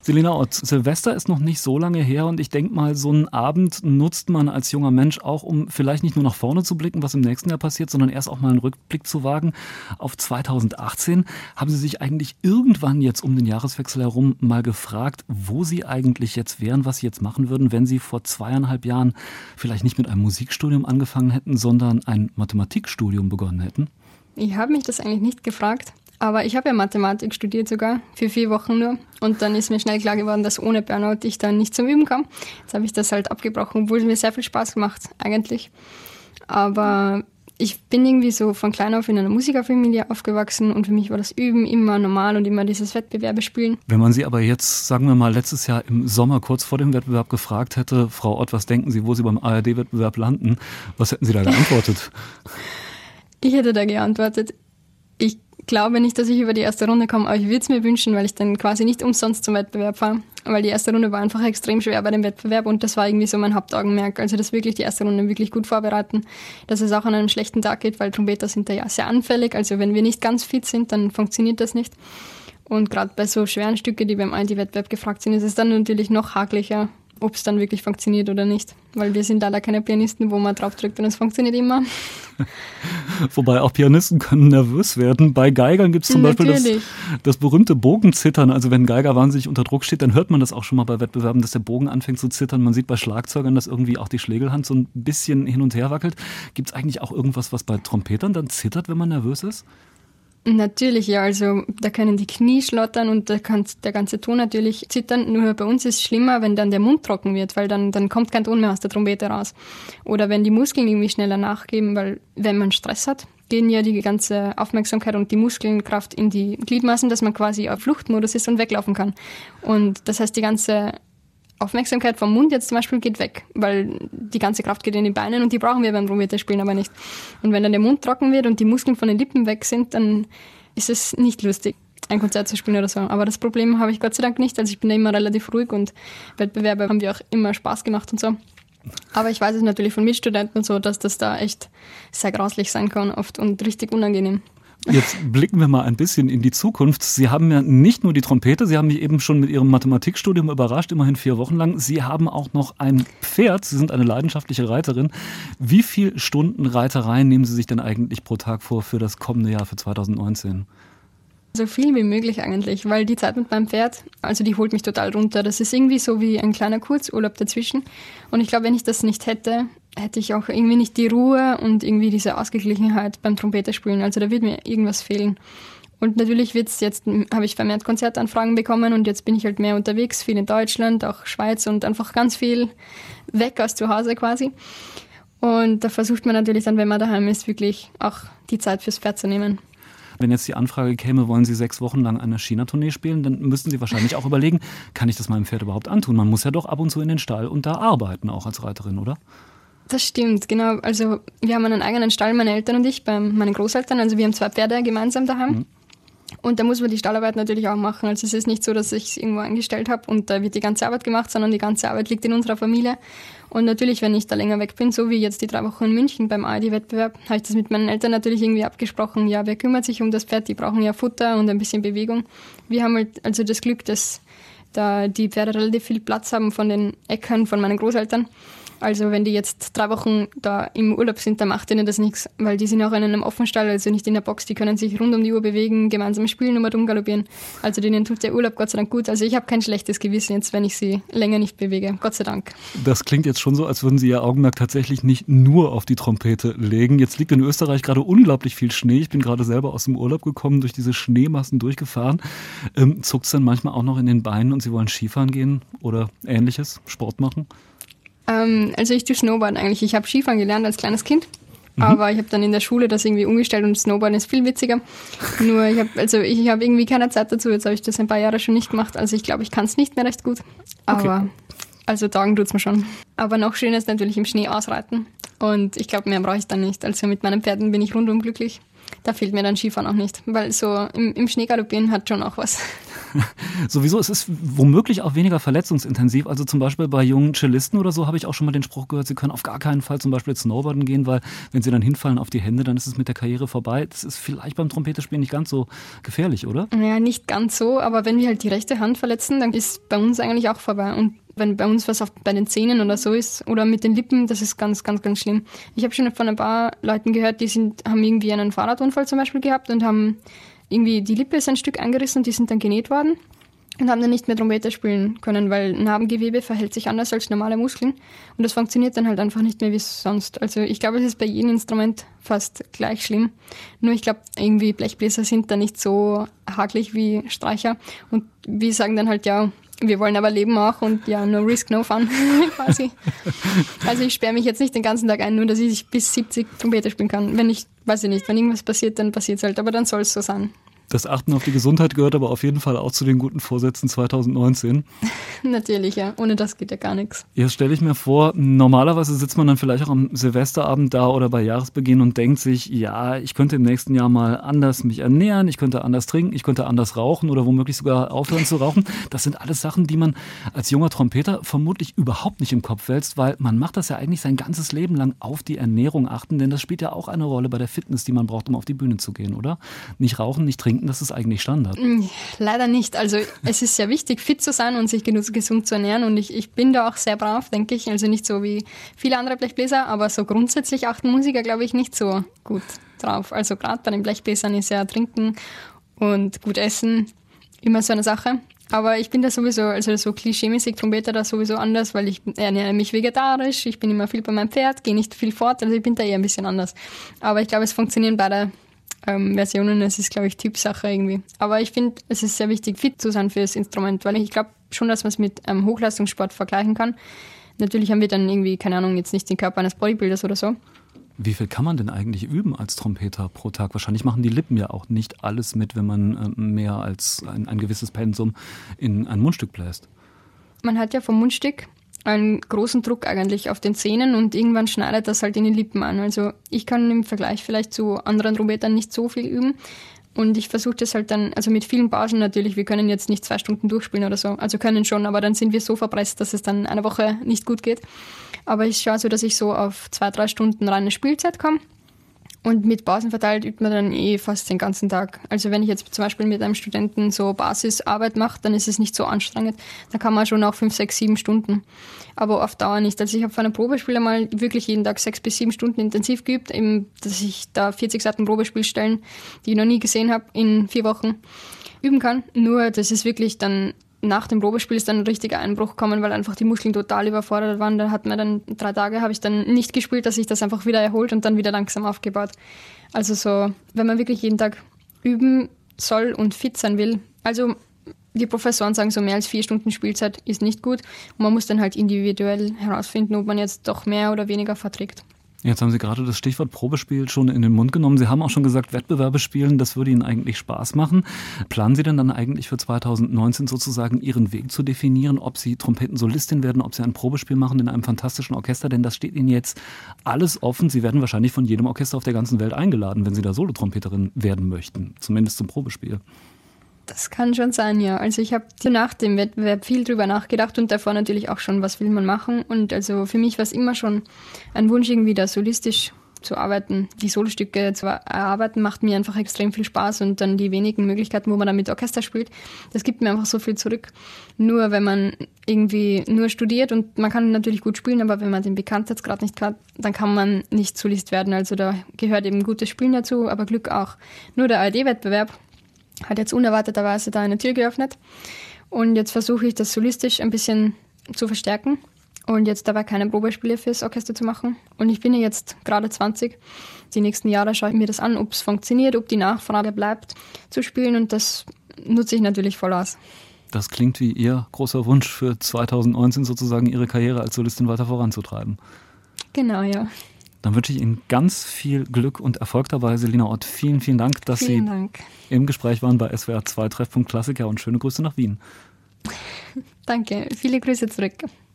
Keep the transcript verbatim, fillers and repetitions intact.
Selina Ott, Silvester ist noch nicht so lange her und ich denke mal, so einen Abend nutzt man als junger Mensch auch, um vielleicht nicht nur nach vorne zu blicken, was im nächsten Jahr passiert, sondern erst auch mal einen Rückblick zu wagen auf zweitausendachtzehn. Haben Sie sich eigentlich irgendwann jetzt um den Jahreswechsel herum mal gefragt, wo Sie eigentlich jetzt wären, was Sie jetzt machen würden, wenn Sie vor zweieinhalb Jahren vielleicht nicht mit einem Musikstudium angefangen hätten, sondern ein Mathematikstudium begonnen hätten? Ich habe mich das eigentlich nicht gefragt. Aber ich habe ja Mathematik studiert sogar, für vier Wochen nur. Und dann ist mir schnell klar geworden, dass ohne Burnout ich dann nicht zum Üben kam. Jetzt habe ich das halt abgebrochen, obwohl es mir sehr viel Spaß gemacht eigentlich. Aber ich bin irgendwie so von klein auf in einer Musikerfamilie aufgewachsen und für mich war das Üben immer normal und immer dieses Wettbewerbe spielen. Wenn man Sie aber jetzt, sagen wir mal, letztes Jahr im Sommer kurz vor dem Wettbewerb gefragt hätte, Frau Ott, was denken Sie, wo Sie beim A R D-Wettbewerb landen, was hätten Sie da geantwortet? Ich hätte da geantwortet, ich glaube nicht, dass ich über die erste Runde komme, aber ich würde es mir wünschen, weil ich dann quasi nicht umsonst zum Wettbewerb fahre. Weil die erste Runde war einfach extrem schwer bei dem Wettbewerb und das war irgendwie so mein Hauptaugenmerk. Also das wirklich die erste Runde wirklich gut vorbereiten, dass es auch an einem schlechten Tag geht, weil Trompeter sind da ja sehr anfällig. Also wenn wir nicht ganz fit sind, dann funktioniert das nicht. Und gerade bei so schweren Stücken, die beim I D-Wettbewerb gefragt sind, ist es dann natürlich noch haklicher, ob es dann wirklich funktioniert oder nicht. Weil wir sind leider keine Pianisten, wo man drauf drückt und es funktioniert immer. Wobei auch Pianisten können nervös werden. Bei Geigern gibt es zum Beispiel das, das berühmte Bogenzittern. Also wenn ein Geiger wahnsinnig unter Druck steht, dann hört man das auch schon mal bei Wettbewerben, dass der Bogen anfängt zu zittern. Man sieht bei Schlagzeugern, dass irgendwie auch die Schlägelhand so ein bisschen hin und her wackelt. Gibt es eigentlich auch irgendwas, was bei Trompetern dann zittert, wenn man nervös ist? Natürlich, ja. Also da können die Knie schlottern und da kann der ganze Ton natürlich zittern. Nur bei uns ist es schlimmer, wenn dann der Mund trocken wird, weil dann, dann kommt kein Ton mehr aus der Trompete raus. Oder wenn die Muskeln irgendwie schneller nachgeben, weil wenn man Stress hat, gehen ja die ganze Aufmerksamkeit und die Muskelkraft in die Gliedmaßen, dass man quasi auf Fluchtmodus ist und weglaufen kann. Und das heißt, die ganze Aufmerksamkeit vom Mund jetzt zum Beispiel geht weg, weil die ganze Kraft geht in die Beine und die brauchen wir beim Trompeterspielen aber nicht. Und wenn dann der Mund trocken wird und die Muskeln von den Lippen weg sind, dann ist es nicht lustig, ein Konzert zu spielen oder so. Aber das Problem habe ich Gott sei Dank nicht, also ich bin da immer relativ ruhig und Wettbewerbe haben mir auch immer Spaß gemacht und so. Aber ich weiß es natürlich von Mitstudenten und so, dass das da echt sehr grauslich sein kann oft und richtig unangenehm. Jetzt blicken wir mal ein bisschen in die Zukunft. Sie haben ja nicht nur die Trompete, Sie haben mich eben schon mit Ihrem Mathematikstudium überrascht, immerhin vier Wochen lang. Sie haben auch noch ein Pferd, Sie sind eine leidenschaftliche Reiterin. Wie viele Stunden Reiterei nehmen Sie sich denn eigentlich pro Tag vor für das kommende Jahr, für zweitausendneunzehn? So viel wie möglich eigentlich, weil die Zeit mit meinem Pferd, also die holt mich total runter. Das ist irgendwie so wie ein kleiner Kurzurlaub dazwischen. Und ich glaube, wenn ich das nicht hätte, hätte ich auch irgendwie nicht die Ruhe und irgendwie diese Ausgeglichenheit beim Trompeterspielen. Also da wird mir irgendwas fehlen. Und natürlich wird's jetzt, habe ich vermehrt Konzertanfragen bekommen und jetzt bin ich halt mehr unterwegs, viel in Deutschland, auch Schweiz und einfach ganz viel weg aus zu Hause quasi. Und da versucht man natürlich dann, wenn man daheim ist, wirklich auch die Zeit fürs Pferd zu nehmen. Wenn jetzt die Anfrage käme, wollen Sie sechs Wochen lang eine China-Tournee spielen, dann müssten Sie wahrscheinlich auch überlegen, kann ich das meinem Pferd überhaupt antun? Man muss ja doch ab und zu in den Stall und da arbeiten, auch als Reiterin, oder? Das stimmt, genau. Also wir haben einen eigenen Stall, meine Eltern und ich, bei meinen Großeltern. Also wir haben zwei Pferde gemeinsam daheim. Mhm. Und da muss man die Stallarbeit natürlich auch machen. Also es ist nicht so, dass ich es irgendwo eingestellt habe und da wird die ganze Arbeit gemacht, sondern die ganze Arbeit liegt in unserer Familie. Und natürlich, wenn ich da länger weg bin, so wie jetzt die drei Wochen in München beim A R D-Wettbewerb, habe ich das mit meinen Eltern natürlich irgendwie abgesprochen. Ja, wer kümmert sich um das Pferd? Die brauchen ja Futter und ein bisschen Bewegung. Wir haben halt also das Glück, dass da die Pferde relativ viel Platz haben von den Äckern von meinen Großeltern. Also wenn die jetzt drei Wochen da im Urlaub sind, dann macht ihnen das nichts, weil die sind auch in einem Offenstall, also nicht in der Box, die können sich rund um die Uhr bewegen, gemeinsam spielen und mal rumgaloppieren. Also denen tut der Urlaub Gott sei Dank gut. Also ich habe kein schlechtes Gewissen jetzt, wenn ich sie länger nicht bewege, Gott sei Dank. Das klingt jetzt schon so, als würden Sie Ihr Augenmerk tatsächlich nicht nur auf die Trompete legen. Jetzt liegt in Österreich gerade unglaublich viel Schnee. Ich bin gerade selber aus dem Urlaub gekommen, durch diese Schneemassen durchgefahren. Ähm, zuckt es dann manchmal auch noch in den Beinen und Sie wollen Skifahren gehen oder Ähnliches, Sport machen? Ähm, also ich tue Snowboarden eigentlich. Ich habe Skifahren gelernt als kleines Kind, mhm. aber ich habe dann in der Schule das irgendwie umgestellt und Snowboarden ist viel witziger. Nur ich habe also ich habe irgendwie keine Zeit dazu. Jetzt habe ich das ein paar Jahre schon nicht gemacht. Also ich glaube, ich kann es nicht mehr recht gut. Aber okay. Also taugen tut's mir schon. Aber noch schöner ist natürlich im Schnee ausreiten. Und ich glaube, mehr brauche ich dann nicht. Also mit meinen Pferden bin ich rundum glücklich. da fehlt mir dann Skifahren auch nicht, weil so im, im Schneegaloppieren hat schon auch was. Sowieso, es ist womöglich auch weniger verletzungsintensiv. Also zum Beispiel bei jungen Cellisten oder so habe ich auch schon mal den Spruch gehört, sie können auf gar keinen Fall zum Beispiel Snowboarden gehen, weil wenn sie dann hinfallen auf die Hände, dann ist es mit der Karriere vorbei. Das ist vielleicht beim Trompetespielen nicht ganz so gefährlich, oder? Ja, nicht ganz so, aber wenn wir halt die rechte Hand verletzen, dann ist bei uns eigentlich auch vorbei. Und wenn bei uns was auf, bei den Zähnen oder so ist oder mit den Lippen, das ist ganz, ganz, ganz schlimm. Ich habe schon von ein paar Leuten gehört, die sind, haben irgendwie einen Fahrradunfall zum Beispiel gehabt und haben irgendwie die Lippe ist ein Stück angerissen und die sind dann genäht worden und haben dann nicht mehr Trompete spielen können, weil Narbengewebe verhält sich anders als normale Muskeln und das funktioniert dann halt einfach nicht mehr wie sonst. Also ich glaube, es ist bei jedem Instrument fast gleich schlimm. Nur ich glaube, irgendwie Blechbläser sind da nicht so hakelig wie Streicher und wir sagen dann halt, ja, wir wollen aber leben auch und ja, no risk, no fun quasi. Also ich sperre mich jetzt nicht den ganzen Tag ein, nur dass ich bis siebzig Trompete spielen kann. Wenn ich, weiß ich nicht, wenn irgendwas passiert, dann passiert es halt, aber dann soll es so sein. Das Achten auf die Gesundheit gehört aber auf jeden Fall auch zu den guten Vorsätzen zwanzig neunzehn. Natürlich, ja. Ohne das geht ja gar nichts. Jetzt stelle ich mir vor, normalerweise sitzt man dann vielleicht auch am Silvesterabend da oder bei Jahresbeginn und denkt sich, ja, ich könnte im nächsten Jahr mal anders mich ernähren, ich könnte anders trinken, ich könnte anders rauchen oder womöglich sogar aufhören zu rauchen. Das sind alles Sachen, die man als junger Trompeter vermutlich überhaupt nicht im Kopf wälzt, weil man macht das ja eigentlich sein ganzes Leben lang auf die Ernährung achten, denn das spielt ja auch eine Rolle bei der Fitness, die man braucht, um auf die Bühne zu gehen, oder? Nicht rauchen, nicht trinken, das ist eigentlich Standard. Leider nicht. Also es ist sehr wichtig, fit zu sein und sich gesund zu ernähren und ich, ich bin da auch sehr brav, denke ich. Also nicht so wie viele andere Blechbläser, aber so grundsätzlich achten Musiker, glaube ich, nicht so gut drauf. Also gerade bei den Blechbläsern ist ja Trinken und gut essen immer so eine Sache. Aber ich bin da sowieso, also so klischeemäßig Trompeter da sowieso anders, weil ich ernähre mich vegetarisch, ich bin immer viel bei meinem Pferd, gehe nicht viel fort, also ich bin da eher ein bisschen anders. Aber ich glaube, es funktionieren beide ähm, Versionen, es ist, glaube ich, Typsache irgendwie. Aber ich finde, es ist sehr wichtig, fit zu sein für das Instrument, weil ich glaube schon, dass man es mit einem Hochleistungssport vergleichen kann. Natürlich haben wir dann irgendwie, keine Ahnung, jetzt nicht den Körper eines Bodybuilders oder so. Wie viel kann man denn eigentlich üben als Trompeter pro Tag? Wahrscheinlich machen die Lippen ja auch nicht alles mit, wenn man mehr als ein, ein gewisses Pensum in ein Mundstück bläst. Man hat ja vom Mundstück einen großen Druck eigentlich auf den Zähnen und irgendwann schneidet das halt in die Lippen an. Also ich kann im Vergleich vielleicht zu anderen Trompetern nicht so viel üben. Und ich versuche das halt dann, also mit vielen Pausen natürlich, wir können jetzt nicht zwei Stunden durchspielen oder so, also können schon, aber dann sind wir so verpresst, dass es dann eine Woche nicht gut geht. Aber ich schaue so, dass ich so auf zwei, drei Stunden reine Spielzeit komme. Und mit Pausen verteilt übt man dann eh fast den ganzen Tag. Also wenn ich jetzt zum Beispiel mit einem Studenten so Basisarbeit mache, dann ist es nicht so anstrengend. Da kann man schon auch fünf, sechs, sieben Stunden. Aber auf Dauer nicht. Also ich habe für eine Probespiel einmal wirklich jeden Tag sechs bis sieben Stunden intensiv geübt, eben, dass ich da vierzig Seiten Probespielstellen, die ich noch nie gesehen habe, in vier Wochen üben kann. Nur das ist wirklich dann nach dem Probespiel ist dann ein richtiger Einbruch gekommen, weil einfach die Muskeln total überfordert waren. Da hat man dann drei Tage, habe ich dann nicht gespielt, dass sich das einfach wieder erholt und dann wieder langsam aufgebaut. Also so, wenn man wirklich jeden Tag üben soll und fit sein will, also die Professoren sagen, so mehr als vier Stunden Spielzeit ist nicht gut und man muss dann halt individuell herausfinden, ob man jetzt doch mehr oder weniger verträgt. Jetzt haben Sie gerade das Stichwort Probespiel schon in den Mund genommen. Sie haben auch schon gesagt, Wettbewerbe spielen, das würde Ihnen eigentlich Spaß machen. Planen Sie denn dann eigentlich für zwanzig neunzehn sozusagen Ihren Weg zu definieren, ob Sie Trompetensolistin werden, ob Sie ein Probespiel machen in einem fantastischen Orchester? Denn das steht Ihnen jetzt alles offen. Sie werden wahrscheinlich von jedem Orchester auf der ganzen Welt eingeladen, wenn Sie da Solotrompeterin werden möchten, zumindest zum Probespiel. Das kann schon sein, ja. Also ich habe nach dem Wettbewerb viel drüber nachgedacht und davor natürlich auch schon, was will man machen. Und also für mich war es immer schon ein Wunsch, irgendwie da solistisch zu arbeiten. Die Solostücke zu erarbeiten macht mir einfach extrem viel Spaß und dann die wenigen Möglichkeiten, wo man dann mit Orchester spielt, das gibt mir einfach so viel zurück. Nur wenn man irgendwie nur studiert und man kann natürlich gut spielen, aber wenn man den Bekanntheitsgrad nicht hat, dann kann man nicht Solist werden. Also da gehört eben gutes Spielen dazu, aber Glück auch. Nur der A R D-Wettbewerb hat jetzt unerwarteterweise da eine Tür geöffnet und jetzt versuche ich das solistisch ein bisschen zu verstärken und jetzt dabei keine Probespiele fürs Orchester zu machen. Und ich bin ja jetzt gerade zwanzig. Die nächsten Jahre schaue ich mir das an, ob es funktioniert, ob die Nachfrage bleibt zu spielen und das nutze ich natürlich voll aus. Das klingt wie Ihr großer Wunsch für zwanzig neunzehn sozusagen, Ihre Karriere als Solistin weiter voranzutreiben. Genau, ja. Dann wünsche ich Ihnen ganz viel Glück und Erfolg dabei. Selina Ott, vielen, vielen Dank, dass vielen Sie Dank. im Gespräch waren bei S W R zwei Treffpunkt Klassiker und schöne Grüße nach Wien. Danke, viele Grüße zurück.